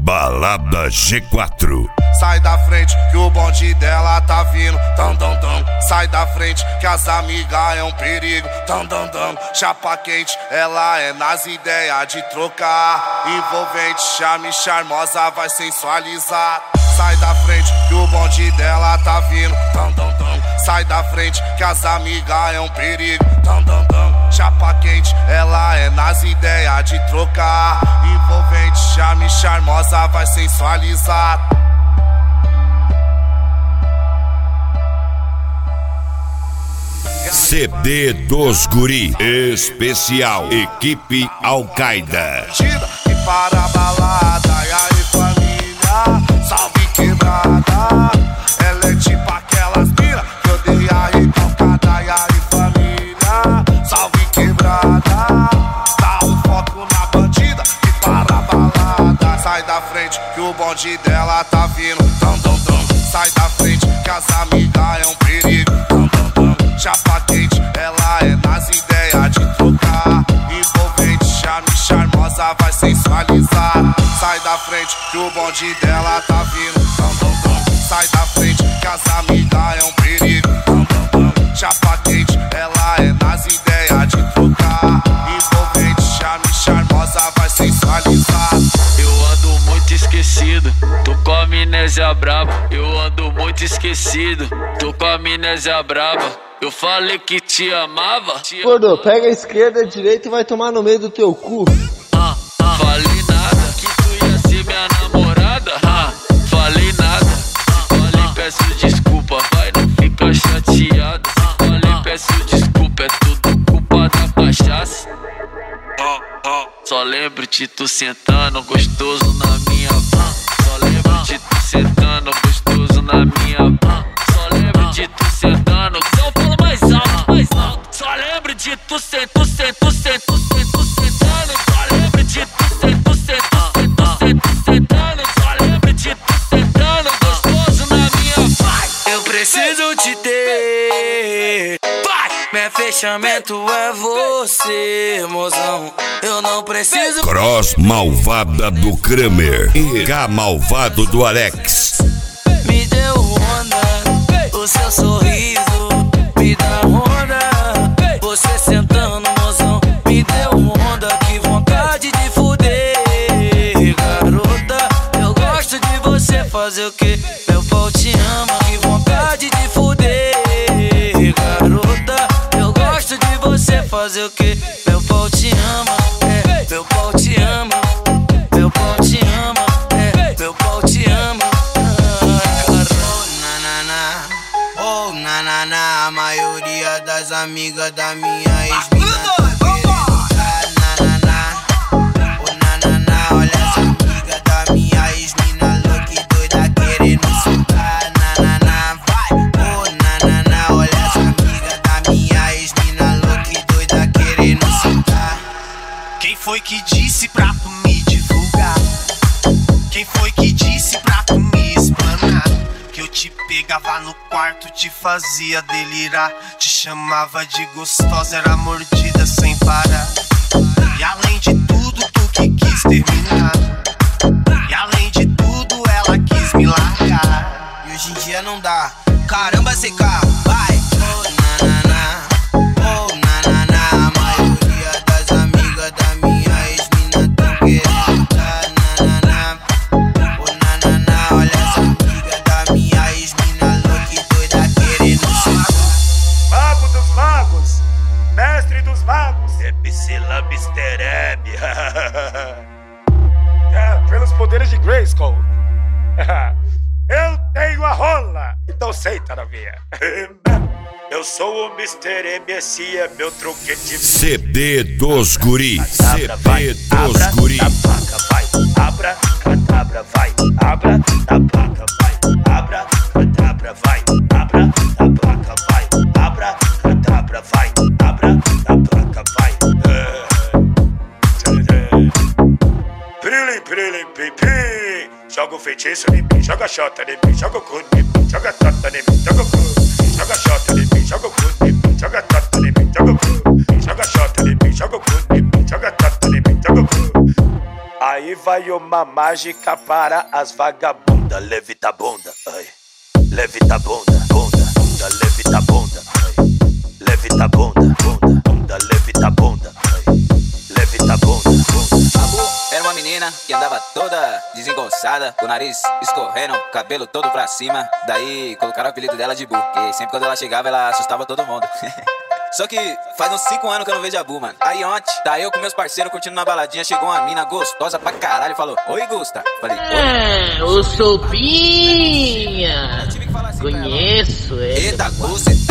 Balada G4. Sai da frente que o bonde dela tá vindo, tam tam tam. Sai da frente que as amigas é um perigo, tam tam tam. Chapa quente, ela é nas ideias de trocar. Envolvente, charme, charmosa, vai sensualizar. Sai da frente que o bonde dela tá vindo, tam tam tam. Sai da frente que as amigas é um perigo, tam tam tam. Chapa quente, ela é nas ideias de trocar. Envolvente, charme, charmosa, vai sensualizar. CD dos Guri, especial Equipe Al-Qaeda. Tira e para a balada, e aí família, salve quebrada. Ela é tipo aquelas mina que odeia recalcada. E aí família, salve quebrada. Dá um foco na bandida e para a balada. Sai da frente que o bonde dela tá vindo, tam tam tam. Sai da frente que as amigas é um perigo, tam tam tam. Chapa quente, ela é nas ideias de trocar. Envolvente, charme, charmosa, vai sensualizar. Sai da frente que o bonde dela tá vindo, tam tam tam. Sai da frente que as amigas é um perigo, tam tam tam. Chapa quente, ela é nas ideias de trocar. Envolvente, charme, charmosa, vai sensualizar. Eu ando muito esquecido, tô com a amnésia braba. Eu ando muito esquecido, tô com a amnésia braba. Eu falei que te amava. Gordo, pega a esquerda e a direita e vai tomar no meio do teu cu. Falei nada, que tu ia ser minha namorada. Falei nada, falei peço desculpa, vai não fica chateado. Falei peço desculpa, é tudo culpa da cachaça. Só lembro de tu sentando gostoso na minha mão. Só lembro de tu sentando gostoso na minha mão. Só lembro de tu sentando, só fala mais alto, mais alto. Só lembro de tu sentando. Só lembro de tu sentando. Só lembro de tu sentando gostoso na minha vai. Eu preciso te ter. Vai! Meu fechamento é você, mozão. Eu não preciso. Cross malvada do Kramer e K malvado do Alex. Me deu onda, o seu sorriso me dá onda. Você sentando, mozão, me deu onda. Que vontade de fuder, garota. Eu gosto de você, fazer o que? Meu pau te ama. Que vontade de fuder, garota. Eu gosto de você, fazer o que? Meu pau te ama, meu pau te ama. Meu pau te ama, meu pau te ama. Oh, na, a maioria das amigas da minha ex-mina olha essa amiga da minha ex-mina louca e doida querendo soltar. Vai. Oh, olha essa amiga da minha ex-mina louca e doida querendo soltar. Quem foi que disse pra tu me divulgar? Quem foi que disse pra tu me explanar? Que eu te pegava no quarto, te fazia delirar. Te chamava de gostosa, era mordida sem parar. E além de tudo, tu que quis terminar. E além de tudo, ela quis me largar. E hoje em dia não dá. Caramba, CK, vai! Oh, na, a maioria das amigas da minha ex-mina tão querendo dar. Oh, olha essa amiga da minha ex-mina louca e doida querendo soltar. Mago dos magos, mestre dos magos, Epsilon Mr. M. Pelos poderes de Grayskull. Eu tenho a rola, então senta na minha. Eu sou o Mr. M, esse é meu troquete. CD dos Guri, CD dos Guri. Vai, abra, cadabra, vai, abra, da placa, vai, abra, cadabra, vai, abra, da placa, vai, abra, cadabra, vai, abra, da placa, vai. Pirilim, pim, pim. Joga o feitiço em mim, joga xota em mim, joga o cu em mim, joga tota em mim, joga o cu. Joga xota em mim, joga o cu em mim, joga tota em mim, joga o cu. Joga xota em mim, joga o cu em mim, joga tota em mim, joga o cu. Aí Hoje vai uma mágica para as vagabundas. Levita a bunda, ai. Levita a bunda, bunda, bunda, levita a bunda, ai. Levita a bunda, bunda, bunda, levita a bunda, ai. Levita a bunda, bunda. A Bu era uma menina que andava toda desengonçada, com o nariz escorrendo, cabelo todo pra cima. Daí colocaram o apelido dela de Bu, que sempre quando ela chegava ela assustava todo mundo. Só que faz uns 5 anos que eu não vejo a Bu, mano. Aí ontem, tá eu com meus parceiros curtindo na baladinha, chegou uma mina gostosa pra caralho e falou: Oi, Gusta. Falei: Oi. Ô Sopinha! Eu tive que falar assim: Conheço, Eita, Gusta,